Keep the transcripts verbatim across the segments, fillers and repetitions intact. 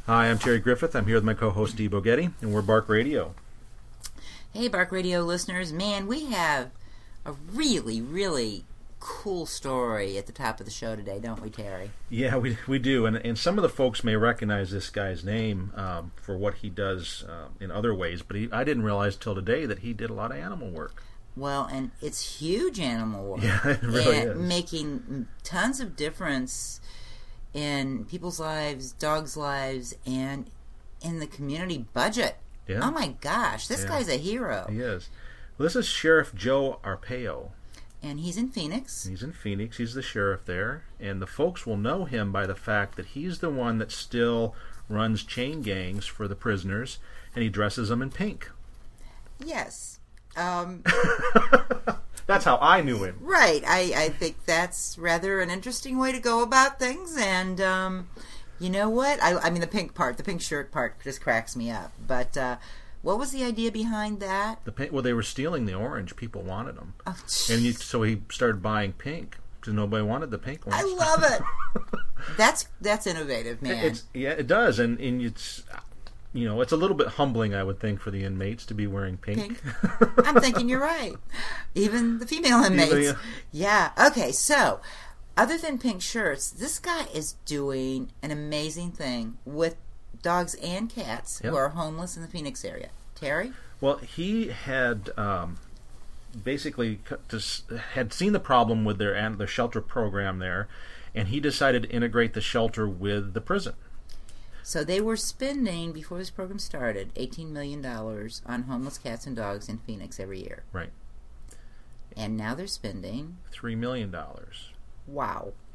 Hi, I'm Terry Griffith. I'm here with my co-host Dee Bogetti, and we're Bark Radio. Hey, Bark Radio listeners. Man, we have a really, really cool story at the top of the show today, don't we, Terry? Yeah, we we do, and and some of the folks may recognize this guy's name um, for what he does uh, in other ways, but he, I didn't realize till today that he did a lot of animal work. Well, and it's huge animal work. Yeah, it really and is. Making tons of difference in people's lives, dogs' lives, and in the community budget. Yeah. Oh my gosh, this yeah. guy's a hero. He is. Well, this is Sheriff Joe Arpaio. And he's in Phoenix. He's in Phoenix. He's the sheriff there. And the folks will know him by the fact that he's the one that still runs chain gangs for the prisoners, and he dresses them in pink. Yes. Um, that's how I knew him. Right. I, I think that's rather an interesting way to go about things. And um, you know what? I, I mean, the pink part, the pink shirt part just cracks me up. But uh, what was the idea behind that? The pink, well, they were stealing the orange. People wanted them. Oh, and he, so he started buying pink because nobody wanted the pink ones. I love it. that's that's innovative, man. It's, yeah, it does. And, and it's... You know, it's a little bit humbling, I would think, for the inmates to be wearing pink. Pink. I'm thinking you're right. Even the female inmates. Yeah. Okay, so, other than pink shirts, this guy is doing an amazing thing with dogs and cats yep. who are homeless in the Phoenix area. Terry? Well, he had um, basically just had seen the problem with their, their shelter program there, and he decided to integrate the shelter with the prison. So they were spending, before this program started, eighteen million dollars on homeless cats and dogs in Phoenix every year. Right. And now they're spending... three million dollars. Wow. Yeah.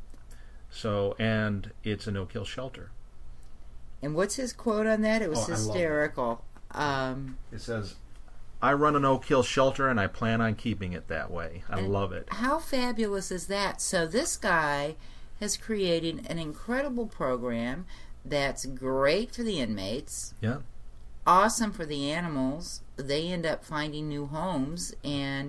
So, and it's a no-kill shelter. And what's his quote on that? It was oh, hysterical. Um, it says, I run a no-kill shelter and I plan on keeping it that way. I love it. How fabulous is that? So this guy has created an incredible program that's great for the inmates. Yeah. Awesome for the animals. They end up finding new homes. And,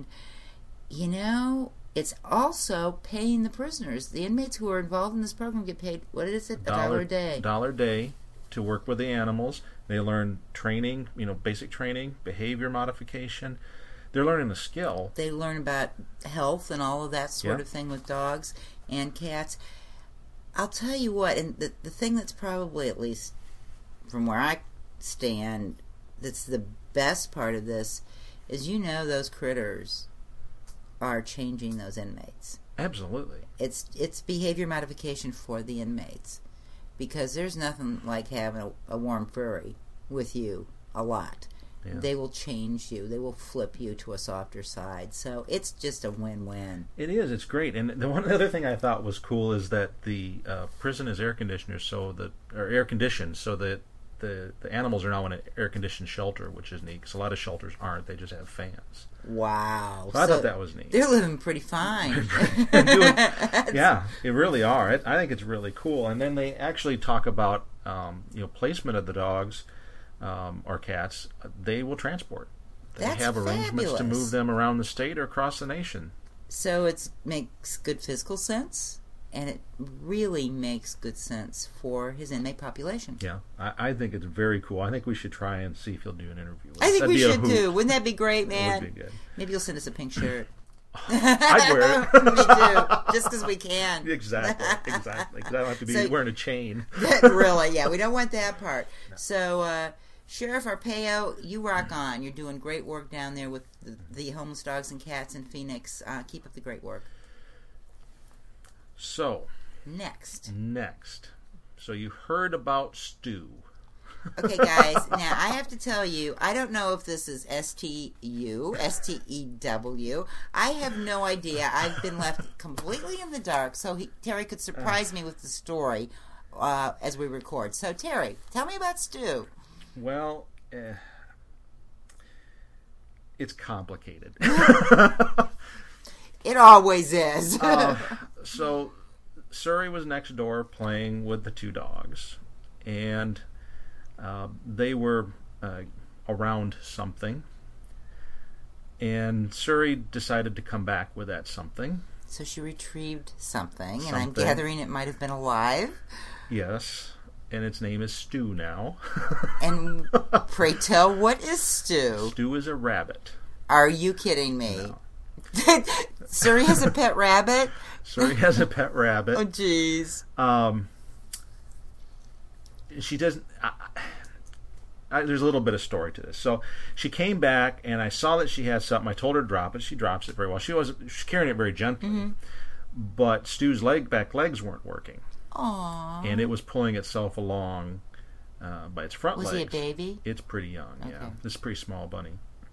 you know, it's also paying the prisoners. The inmates who are involved in this program get paid, what is it, a dollar, dollar a day? A dollar a day to work with the animals. They learn training, you know, basic training, behavior modification. They're learning a skill. They learn about health and all of that sort yeah. of thing with dogs and cats. I'll tell you what, and the, the thing that's probably, at least from where I stand, that's the best part of this is, you know, those critters are changing those inmates. Absolutely. It's it's behavior modification for the inmates, because there's nothing like having a, a warm furry with you a lot. Yeah. They will change you. They will flip you to a softer side. So it's just a win-win. It is. It's great. And the one other thing I thought was cool is that the uh, prison is air conditioned, so that or air conditioned, so that the the animals are now in an air conditioned shelter, which is neat. Because a lot of shelters aren't; they just have fans. Wow! So I so thought that was neat. They're living pretty fine. doing, yeah, they really are. It, I think it's really cool. And then they actually talk about um, you know placement of the dogs. Um, or cats, they will transport. They That's have arrangements fabulous. to move them around the state or across the nation. So it makes good fiscal sense, and it really makes good sense for his inmate population. Yeah, I, I think it's very cool. I think we should try and see if he'll do an interview with us. I think That'd we be a should hoot. too. Wouldn't that be great, man? It would be good. Maybe you'll send us a pink shirt. I'd wear it. Me too, just because we can. Exactly, exactly. Because I don't have to be So, wearing a chain. Really, yeah, we don't want that part. No. So, uh, Sheriff Arpaio, you rock on. You're doing great work down there with the, the homeless dogs and cats in Phoenix. Uh, keep up the great work. So, next. Next. So you heard about Stu. Okay, guys, now I have to tell you, I don't know if this is S T U, S T E W. I have no idea. I've been left completely in the dark, so he, Terry could surprise me with the story uh, as we record. So, Terry, tell me about Stu. Well, eh, it's complicated. It always is. uh, so, Surrey was next door playing with the two dogs, and uh, they were uh, around something, and Surrey decided to come back with that something. So she retrieved something, something. and I'm gathering it might have been alive. Yes. and its name is Stu now. And pray tell, what is Stu? Stu is a rabbit. Are you kidding me? No. Suri has a pet rabbit? Suri has a pet rabbit. Oh, jeez. Um, she doesn't... I, I, there's a little bit of story to this. So she came back, and I saw that she had something. I told her to drop it. She drops it very well. She was she's carrying it very gently. Mm-hmm. But Stu's leg back legs weren't working. Aww. And it was pulling itself along uh, by its front was legs. Was he a baby? It's pretty young, okay. yeah. This is a pretty small bunny.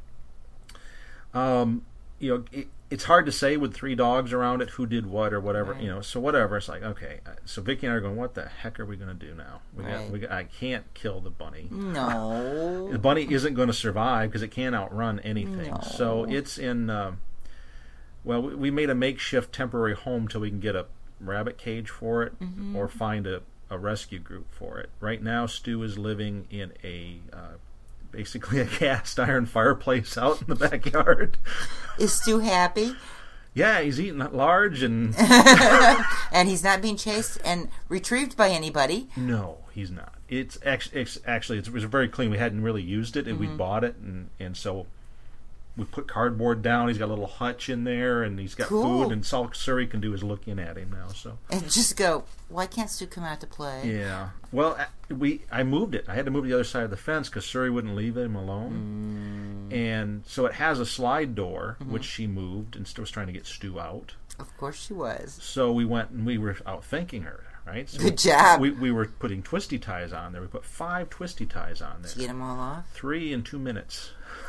Um, you know, it, it's hard to say with three dogs around it who did what or whatever. Right. You know, so whatever. It's like, okay. So Vicky and I are going, what the heck are we going to do now? We right. got, we got, I can't kill the bunny. No. The bunny isn't going to survive because it can't outrun anything. No. So it's in. Uh, well, we, we made a makeshift temporary home till we can get a rabbit cage for it, mm-hmm. or find a, a rescue group for it. Right now, Stu is living in a uh, basically a cast iron fireplace out in the backyard. Is Stu happy? Yeah, he's eating large and and he's not being chased and retrieved by anybody. No, he's not. It's actually it's, actually, it was very clean. We hadn't really used it, and mm-hmm. we bought it, and and so. We put cardboard down. He's got a little hutch in there, and he's got cool. food. And all Suri can do is look in at him now. So and just go. Why can't Stu come out to play? Yeah. Well, we I moved it. I had to move the other side of the fence because Suri wouldn't leave him alone. Mm. And so it has a slide door, mm-hmm. which she moved, and was trying to get Stu out. Of course she was. So we went and we were out thanking her. Right. So Good job. We we were putting twisty ties on there. We put five twisty ties on there. Did you get them all off? Three in two minutes.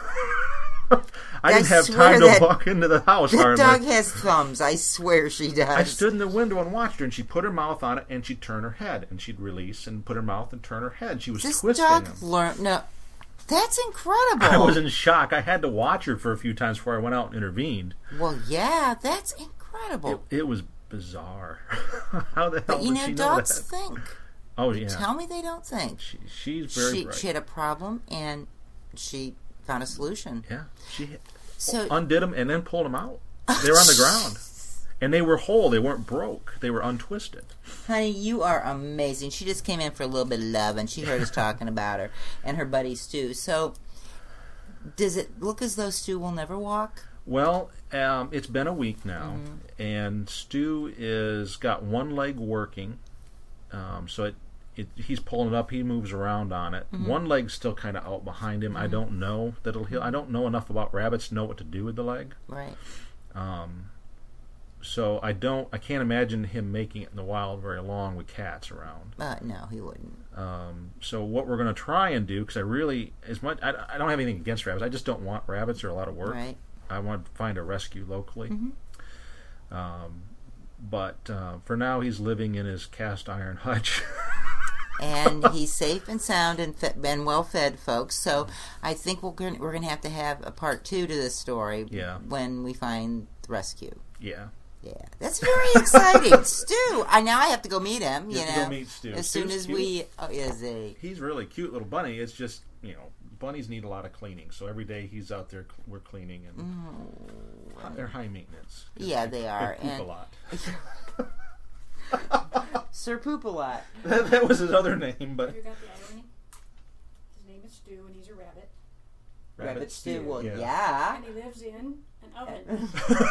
I didn't I have time to walk into the house. That dog has thumbs. I swear she does. I stood in the window and watched her, and she'd put her mouth on it, and she'd turn her head, and she'd release and put her mouth and turn her head. She was this twisting dog them. Learn, no, that's incredible. I was in shock. I had to watch her for a few times before I went out and intervened. Well, yeah, that's incredible. It, it was bizarre. How the hell but, you did know, she know dogs that? think. Oh, yeah. Tell me they don't think. She, she's very she, bright. She had a problem, and she found a solution. Yeah. She so, undid them and then pulled them out. They were on the ground. And they were whole. They weren't broke. They were untwisted. Honey, you are amazing. She just came in for a little bit of love, and she heard us talking about her and her buddy Stu. So, does it look as though Stu will never walk? Well, um, it's been a week now, mm-hmm. and Stu is got one leg working. Um, so it, it he's pulling it up. He moves around on it. Mm-hmm. One leg's still kind of out behind him. Mm-hmm. I don't know that it'll heal. I don't know enough about rabbits to know what to do with the leg. Right. Um. So I don't. I can't imagine him making it in the wild very long with cats around. Uh, no, he wouldn't. Um. So what we're going to try and do, because I really, as much, I, I don't have anything against rabbits. I just don't want rabbits. They're a lot of work. Right. I want to find a rescue locally. Mm-hmm. Um. But uh, for now, he's living in his cast iron hutch. And he's safe and sound and, fe- and well fed, folks. So I think we're going we're going to have to have a part two to this story. Yeah. When we find the rescue. Yeah. Yeah, that's very exciting, Stu. I now I have to go meet him. You, you have know, to go meet Stu. as Stu's soon as cute. we. Oh, is he? He's really cute little bunny. It's just, you know, bunnies need a lot of cleaning. So every day he's out there, we're cleaning, and mm. they're high maintenance. Yeah, they are. They poop and a lot. Sir Poop a lot. that, that was his other name, but You got the irony? His name is Stu, and he's a rabbit. Rabbit, rabbit Stu. Stu. Well, yeah. yeah. And he lives in an oven.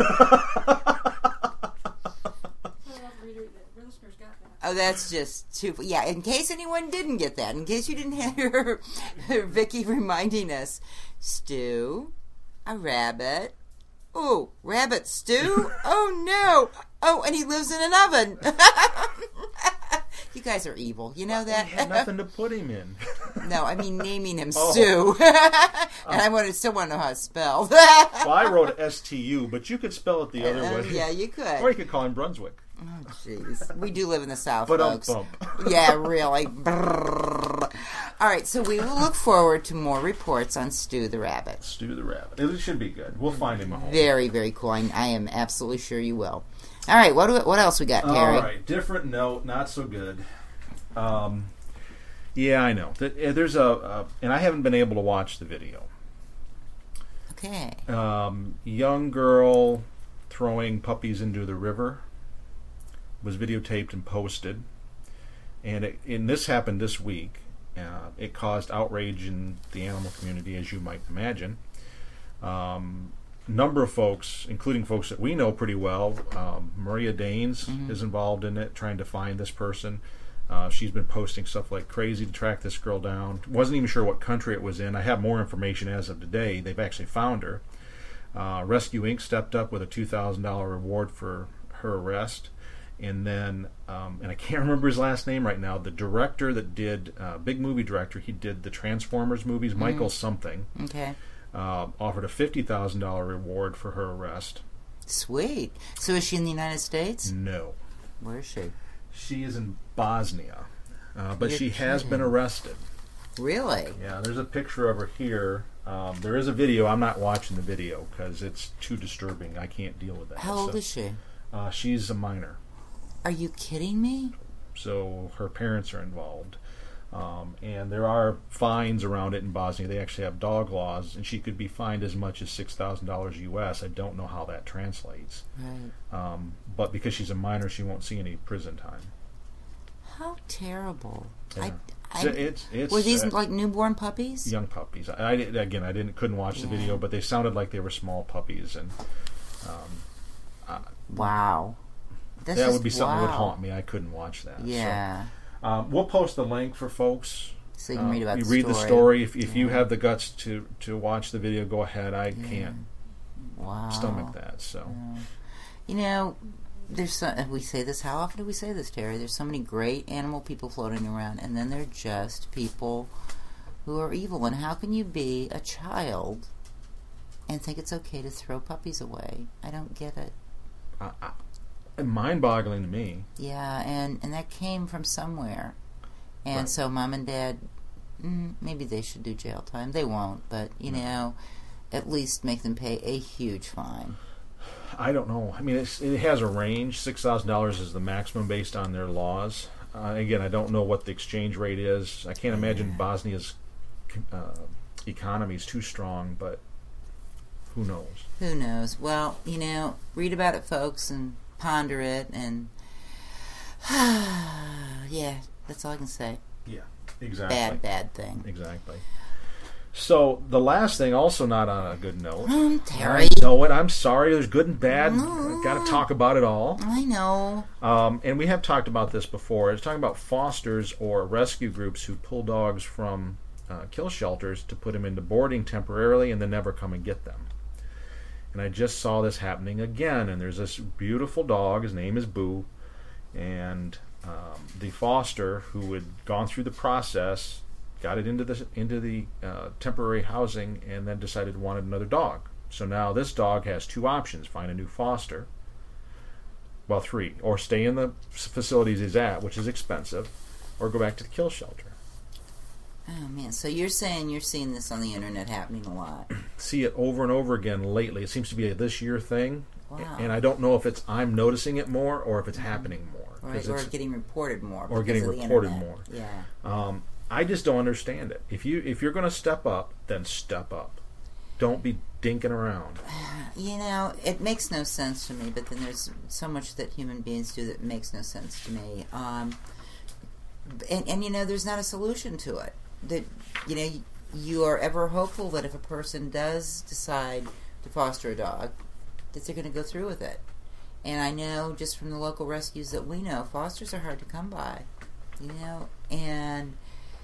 Oh, that's just too... Yeah, in case anyone didn't get that, in case you didn't hear Vicky reminding us, Stu, a rabbit. Oh, rabbit stew? Oh, no. Oh, and he lives in an oven. You guys are evil. You know that? He had nothing to put him in. No, I mean naming him Oh. Stu. And I want to, still want to know how it's spelled. Well, I wrote S T U, but you could spell it the other Uh, way. yeah, you could. Or you could call him Brunswick. Oh, jeez. We do live in the South, But um folks. bump. Yeah, really. Brrr. All right, so we will look forward to more reports on Stu the rabbit. Stu the rabbit. It should be good. We'll find him a home. Very, very cool. I, I am absolutely sure you will. All right, what do we, what else we got, Terry? All right, different note, not so good. Um, yeah, I know. There's a, uh, and I haven't been able to watch the video. Okay. Um, young girl throwing puppies into the river was videotaped and posted. And, it, and this happened this week. Uh, it caused outrage in the animal community, as you might imagine. Um, number of folks, including folks that we know pretty well, um, Maria Danes mm-hmm. is involved in it, trying to find this person. Uh, she's been posting stuff like crazy to track this girl down. Wasn't even sure what country it was in. I have more information as of today. They've actually found her. Uh, Rescue Incorporated stepped up with a two thousand dollars reward for her arrest. And then, um, and I can't remember his last name right now, the director that did, uh, big movie director, he did the Transformers movies, mm. Michael something, okay, uh, offered a fifty thousand dollars reward for her arrest. Sweet. So is she in the United States? No. Where is she? She is in Bosnia, uh, but You're she has kidding. been arrested. Really? Yeah, there's a picture of her here. Um, there is a video. I'm not watching the video because it's too disturbing. I can't deal with that. How old so, is she? Uh, she's a minor. Are you kidding me? So her parents are involved. Um, and there are fines around it in Bosnia. They actually have dog laws, and she could be fined as much as six thousand dollars U S. I don't know how that translates. Right. Um, but because she's a minor, she won't see any prison time. How terrible. Yeah. I, I, So it's, it's, were these uh, like newborn puppies? young puppies? I, I again, I didn't couldn't watch the Yeah. video, but they sounded like they were small puppies, and um, uh, Wow. That's that just, would be something wow. that would haunt me. I couldn't watch that. Yeah. So, um, we'll post the link for folks. So you can Um, read about you the read story. the story. If, if Yeah. you have the guts to, to watch the video, go ahead. I Yeah. can't Wow. stomach that. So Yeah. You know, there's so, we say this. How often do we say this, Terry? There's so many great animal people floating around, and then they're just people who are evil. And how can you be a child and think it's okay to throw puppies away? I don't get it. I, I, mind-boggling to me. Yeah, and, and that came from somewhere. And Right. so mom and dad, mm, maybe they should do jail time. They won't, but, you No. know, at least make them pay a huge fine. I don't know. I mean, it's, it has a range. Six thousand dollars is the maximum based on their laws. Uh, again, I don't know what the exchange rate is. I can't imagine Yeah. Bosnia's uh, economy is too strong, but who knows? Who knows? Well, you know, read about it, folks, and ponder it, and yeah, that's all I can say. Yeah, exactly. Bad, bad thing. Exactly. So the last thing, also not on a good note. Mm, Terry. I know it. I'm sorry. There's good and bad. Mm. Got to talk about it all. I know. Um, and we have talked about this before. It's talking about fosters or rescue groups who pull dogs from uh, kill shelters to put them into boarding temporarily and then never come and get them. And I just saw this happening again. And there's this beautiful dog. His name is Boo. And um, the foster who had gone through the process got it into the into the uh, temporary housing and then decided wanted another dog. So now this dog has two options: find a new foster. Well, three, or stay in the facilities he's at, which is expensive, or go back to the kill shelter. Oh, man. So you're saying you're seeing this on the internet happening a lot. See it over and over again lately. It seems to be a this year thing. Wow. And I don't know if it's I'm noticing it more or if it's Mm-hmm. happening more. Right, 'Cause or it's- getting reported more. or because getting of the reported internet. more. Yeah. Um, I just don't understand it. If you if you're going to step up, then step up. Don't be dinking around. You know, it makes no sense to me, but then there's so much that human beings do that makes no sense to me. Um, and, and, you know, there's not a solution to it. That, you know, you are ever hopeful that if a person does decide to foster a dog, that they're going to go through with it. And I know just from the local rescues that we know, fosters are hard to come by, you know, and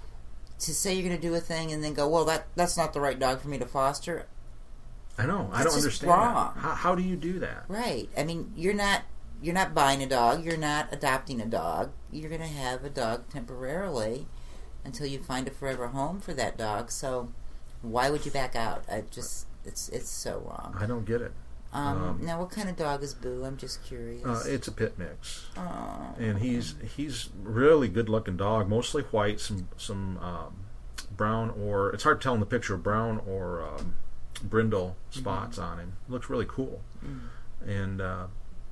to say you're going to do a thing and then go, well, that that's not the right dog for me to foster. I know. I That's don't just understand wrong. that. How, how do you do that? Right. I mean, you're not you're not buying a dog. You're not adopting a dog. You're going to have a dog temporarily until you find a forever home for that dog. So why would you back out? I just it's it's so wrong. I don't get it. Um, Um, now, what kind of dog is Boo? I'm just curious. Uh, it's a pit mix, Oh. and he's he's really good looking dog. Mostly white, some some um, brown or it's hard to tell in the picture, brown or um, brindle spots on him. Looks really cool, Mm. and uh,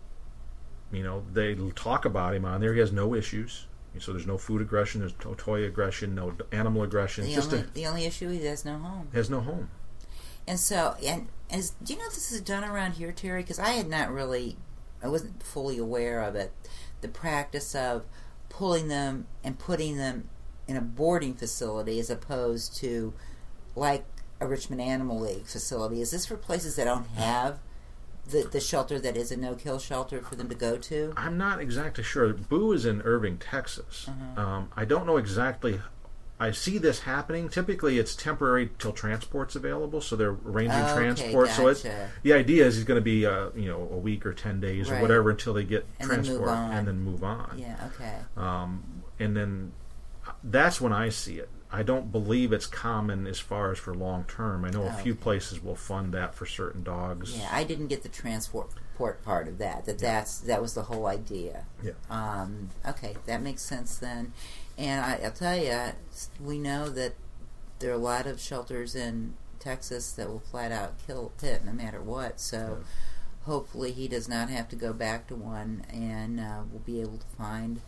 you know they talk about him on there. He has no issues, so there's no food aggression, there's no toy aggression, no animal aggression. The It's just only a, the only issue is he has no home. has no home. And so, and as do you know if this is done around here, Terry? Because I had not really, I wasn't fully aware of it. The practice of pulling them and putting them in a boarding facility as opposed to like a Richmond Animal League facility? Is this for places that don't have the, the shelter that is a no-kill shelter for them to go to? I'm not exactly sure. Boo is in Irving, Texas. Uh-huh. Um, I don't know exactly. I see this happening. Typically, it's temporary till transport's available, so they're arranging Okay, transport. So it's, gotcha. the idea is it's going to be uh, you know a week or ten days Right. or whatever until they get And then move transport on. and then move on. Yeah, okay. Um, and then that's when I see it. I don't believe it's common as far as for long term. I know a Oh, few okay. places will fund that for certain dogs. Yeah, I didn't get the transport part of that. That that's that was the whole idea. Yeah. Um, okay, that makes sense then. And I, I'll tell you, we know that there are a lot of shelters in Texas that will flat out kill Pitt no matter what. So Yeah. hopefully he does not have to go back to one, and uh, we'll be able to find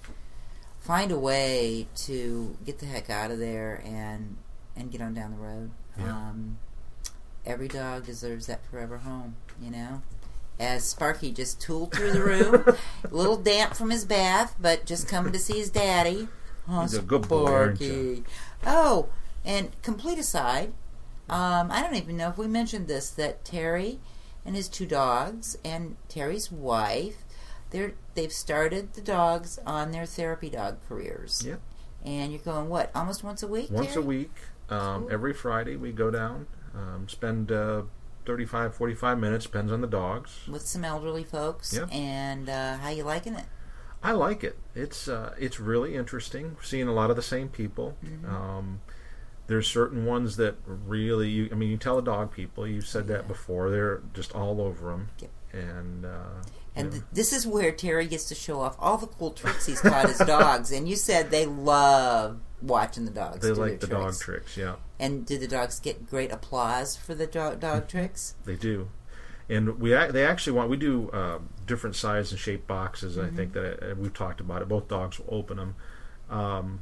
find a way to get the heck out of there and and get on down the road. Yeah. Um, every dog deserves that forever home, you know. As Sparky just tooled through the room, a little damp from his bath, but just coming to see his daddy. Oh, He's a good boy, aren't Sparky. you? Oh, and complete aside, um, I don't even know if we mentioned this, that Terry and his two dogs and Terry's wife, they're they've started the dogs on their therapy dog careers. Yep. And you're going, what, almost once a week, Once Terry? a week, um, Cool. every Friday we go down, um, spend uh, thirty-five, forty-five minutes, depends on the dogs. With some elderly folks. Yep. And uh, how you liking it? I like it. It's uh, it's really interesting. Seeing a lot of the same people. Mhm. Um, there's certain ones that really, you, I mean, you tell the dog people. You said that Yeah. before. They're just all over them. Yep. And uh, And you know, th- this is where Terry gets to show off all the cool tricks he's taught his dogs. And you said they love watching the dogs they do like the their dog tricks. tricks. Yeah, And do the dogs get great applause for the do- dog tricks? they do. And we ac- they actually want we do uh, different size and shape boxes. I think that uh, we've talked about it. Both dogs will open them. Um,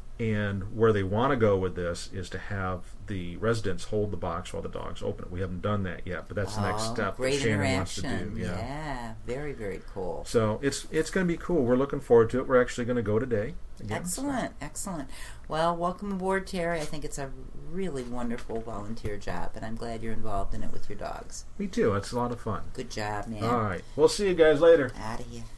and where they want to go with this is to have the residents hold the box while the dogs open it. We haven't done that yet, but that's the next Oh, step great that Shannon wants interaction. to do. Yeah. very, very cool. So it's it's going to be cool. We're looking forward to it. We're actually going to go today. Again, Excellent, excellent. Well, welcome aboard, Terry. I think it's a really wonderful volunteer job, and I'm glad you're involved in it with your dogs. So, me too. It's a lot of fun. Good job, man. All right. We'll see you guys later. Out of here.